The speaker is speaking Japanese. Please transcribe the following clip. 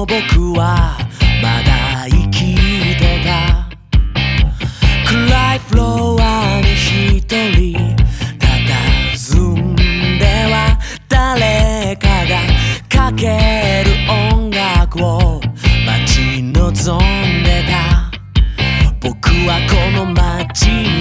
も僕はまだ生きてた。暗いフロアに一人佇んでは誰かがかける音楽を待ち望んでた。僕はこの街